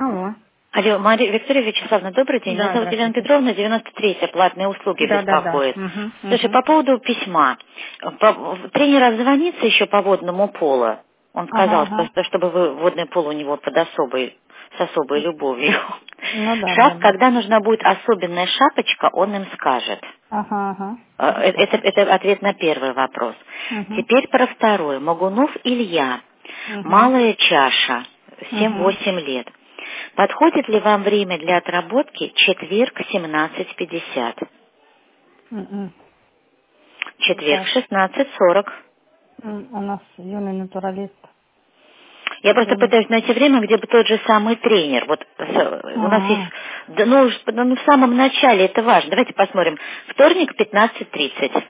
Алло. Алло, Мария Виктория Вячеславовна, добрый день. Меня Да, зовут Елена здравствуйте. Петровна, 93-я, платные услуги Да. беспокоит. Угу, Слушай, угу. по поводу письма. Тренер обзвонится еще по водному полу. Он сказал, Ага. чтобы вы водный пол у него с особой любовью. Ну Шаг, да. когда нужна будет особенная шапочка, он им скажет. Ага. Хорошо. Это ответ на первый вопрос. Угу, Теперь про второй. Могунов Илья. угу, Малая чаша. угу. 7-8 лет. Подходит ли вам время для отработки четверг 17:50? М-м. Четверг Так. 16:40. У нас юный натуралист. Я просто Сегодня. пытаюсь найти время, где бы тот же самый тренер. Вот у нас есть, А, да, в самом начале это важно. Давайте посмотрим. Вторник 15:30.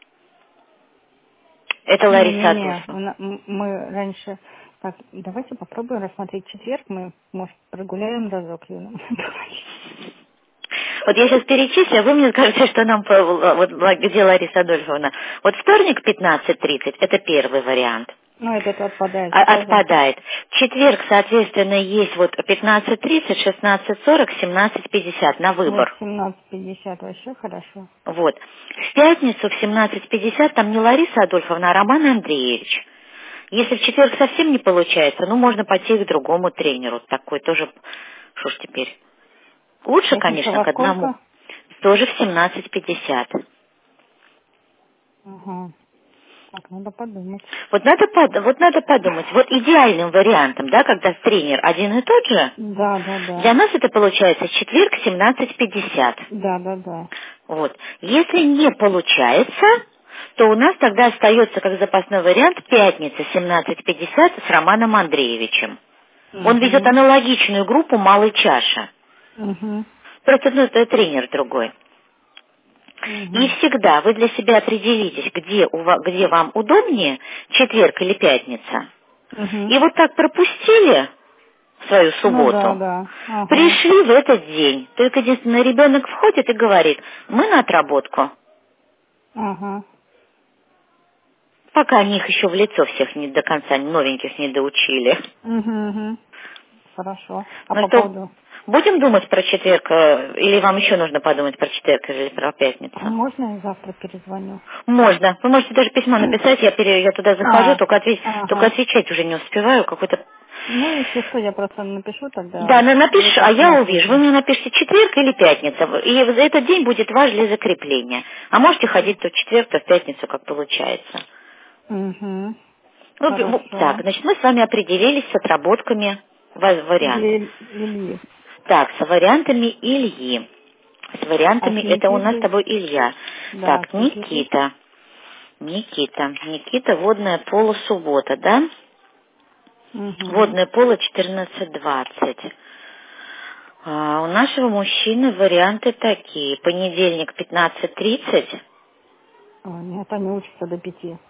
Это Лариса Не-не-не. Адольфовна. Мы раньше... Так, давайте попробуем рассмотреть четверг. Мы, может, прогуляем разок юным натуралистом. Вот я сейчас перечислю, а вы мне скажете, что нам, вот где Лариса Адольфовна. Вот вторник 15:30, это первый вариант. Ну, этот отпадает сразу. Отпадает. Четверг, соответственно, есть вот 15:30, 16:40, 17:50 на Вот выбор. 17:50 вообще хорошо. Вот. В пятницу в 17:50 там не Лариса Адольфовна, а Роман Андреевич. Если в четверг совсем не получается, ну, можно пойти к другому тренеру. Такой тоже, что ж теперь. Лучше, Пятница конечно, во к одному. сколько? Тоже в 17:50. Ага. Так, надо подумать. Вот надо подумать. Вот идеальным вариантом, да, когда тренер один и тот же, Да. для нас это получается четверг 17:50. Да. Вот. Если не получается, то у нас тогда остается как запасной вариант пятница 17:50 с Романом Андреевичем. Он ведет Угу. аналогичную группу «Малой чаши». Угу. Просто, это тренер другой. И Угу. всегда вы для себя определитесь, где вам удобнее, четверг или пятница. Угу. И вот так пропустили свою Ну субботу, да. Ага. пришли в этот день. Только единственное, ребенок входит и говорит, мы на отработку. Ага. Пока они их еще в лицо всех не до конца новеньких не доучили. Угу. Хорошо. А Ну по что, поводу... будем думать про четверг, или вам еще нужно подумать про четверг или про А пятницу? можно я завтра перезвоню? Можно. Вы можете даже письмо написать, я туда захожу, только Ага. отвечать уже не успеваю, какой-то... Ну, если что, я просто напишу Да, тогда. Вы напиши, а как я увижу. Вы смотрите? мне напишите четверг или пятница, и вот этот день будет ваш для закрепления. А можете ходить то в четверг, то в пятницу, как получается. Угу. Так, Хорошо. значит, мы с вами определились с отработками вариантов. Для Ильи. Так, с вариантами Ильи. С А вариантами, с это у нас с Никитой? тобой Илья. Да, Так, с Никитой. Никита, водное поло, суббота, да? Угу. Водное поло 14:20. У нашего мужчины варианты такие. Понедельник 15:30. Нет, они учатся до 5.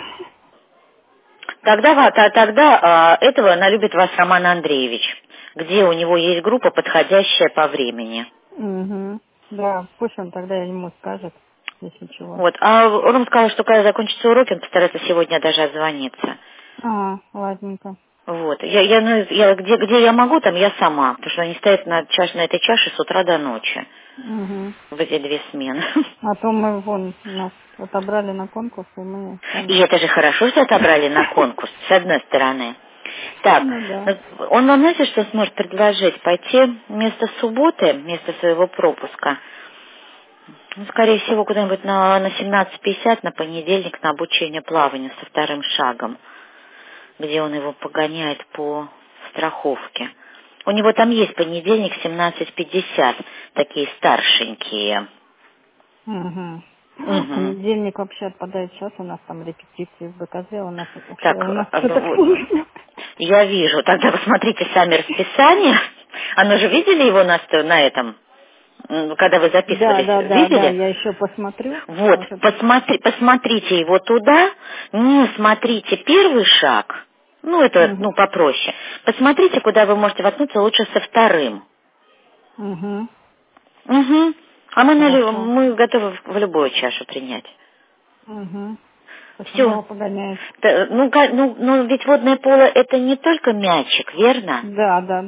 Тогда этого налюбит вас Роман Андреевич, где у него есть группа, подходящая по времени. Угу. Да, пусть он тогда ему скажет, если чего. Вот. А он сказал, что когда закончатся уроки, он постарается сегодня даже отзвониться. Ладненько. Вот. Где я могу, там я сама, потому что они стоят на этой чаше с утра до ночи, Угу. в эти две смены. А то мы нас отобрали на конкурс, и мы И сами. это же хорошо, что отобрали на конкурс, с одной стороны. Так, Ну да. он вам, знаете, что сможет предложить? Пойти вместо субботы, вместо своего пропуска, скорее всего, куда-нибудь на 17:50 на понедельник на обучение плаванию со вторым шагом, где он его погоняет по страховке. У него там есть понедельник 17:50, такие старшенькие. Угу. Мгм. Понедельник вообще отпадает сейчас, у нас там репетиции в БКЗ, у нас вообще, Так, у нас все так сложно. я вижу. Тогда посмотрите сами расписание. Оно же видели его на этом, когда вы записывались? Да, Видели? я еще посмотрю, Вот, может. посмотрите его туда, не смотрите первый шаг, это, Угу. попроще. Посмотрите, куда вы можете воткнуться лучше со вторым. Угу. Угу. А Хорошо. мы готовы в любую чашу принять. Угу. То есть он Все. его погоняет. Ведь водное поло это не только мячик, верно? Да.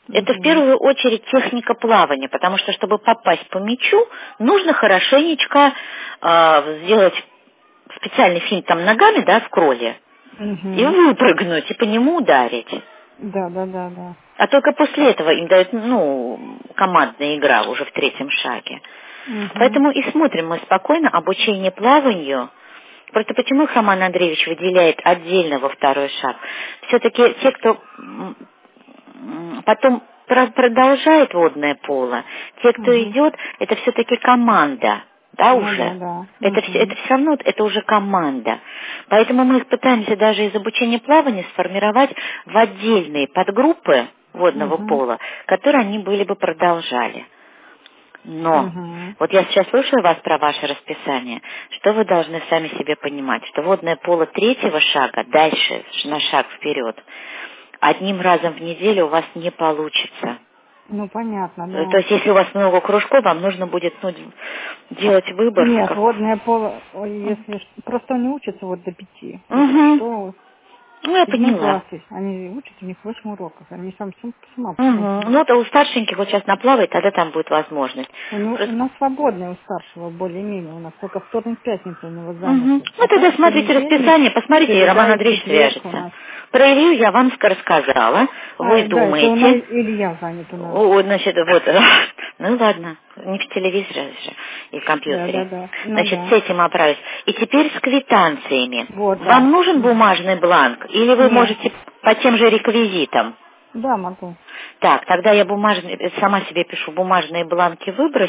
Это в Угу. первую очередь техника плавания, потому что, чтобы попасть по мячу, нужно хорошенечко сделать специальный финт там ногами, да, в кроле, и Угу. выпрыгнуть, и по нему ударить. Да, да, да, да. А только после этого им дают, командная игра уже в третьем шаге. Угу. Поэтому и смотрим мы спокойно обучение плаванию. Просто почему их Роман Андреевич выделяет отдельно во второй шаг? Все-таки те, кто потом продолжает водное поло, те, кто Угу. идет, это все-таки команда, да, Ну да, уже. да. Это Угу. все равно, это уже команда. Поэтому мы пытаемся даже из обучения плавания сформировать в отдельные подгруппы водного Угу. пола, которые они были бы продолжали. Но Угу. вот я сейчас слушаю вас про ваше расписание. Что вы должны сами себе понимать? Что водное поло третьего шага, дальше на шаг вперед, одним разом в неделю у вас не получится. Ну, понятно, То да. есть, если у вас много кружков, вам нужно будет делать выбор. Нет, водное поло, ой, если просто они учатся вот до 5. Вот Угу. что Ну, я седьмой поняла. класс, они учатся, у них 8 уроков, они сам с ума Угу. посходили. Ну, это у старшеньких вот сейчас наплавает, тогда там будет возможность. У нас свободный у старшего более-менее, у нас только вторник, пятница у него Мгм. заняты. Ну, А тогда так смотрите понедельник, расписание, посмотрите, и Роман среда и Андреевич четверг у свяжется. нас. Про Илью я вам рассказала, вы Да, это у нас думаете. Илья занят у нас. Значит, вот, ну ладно, не в телевизоре же и в Да, да, компьютере. да. Ну Значит, с да. этим оправюсь. И теперь с квитанциями. Вот, Вам да. нужен Мгм. бумажный бланк, или вы Нет. можете по тем же реквизитам? Да, могу. Так, тогда я сама себе пишу бумажные бланки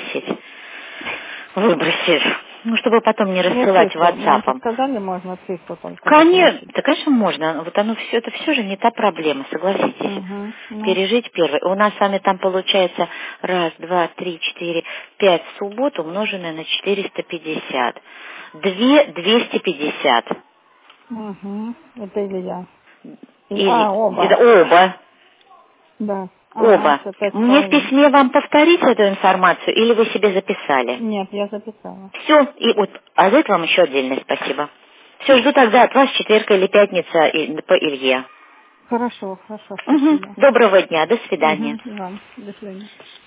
выбросить, ну, чтобы потом не Мне рассылать цифру. Нам же ватсапом. сказали, можно цифру только Конечно, заполучить. да, конечно, можно. Вот оно все, это все же не та проблема, согласитесь. Угу. Ну, Пережить первый. У нас с вами там получается раз, два, три, четыре, пять суббот, умноженное на 450. 250. угу. Это Илья. Или это Оба. оба. Да. Ага, Оба. все 5 с Мне в половиной. письме вам повторить эту информацию, или вы себе записали? Нет, я записала. Все, и вот, а за это вам еще отдельное спасибо. Все, жду тогда от вас четверг или пятница по Илье. Хорошо, хорошо, Мгм. спасибо. Доброго дня, до свидания. Угу. Вам. До свидания.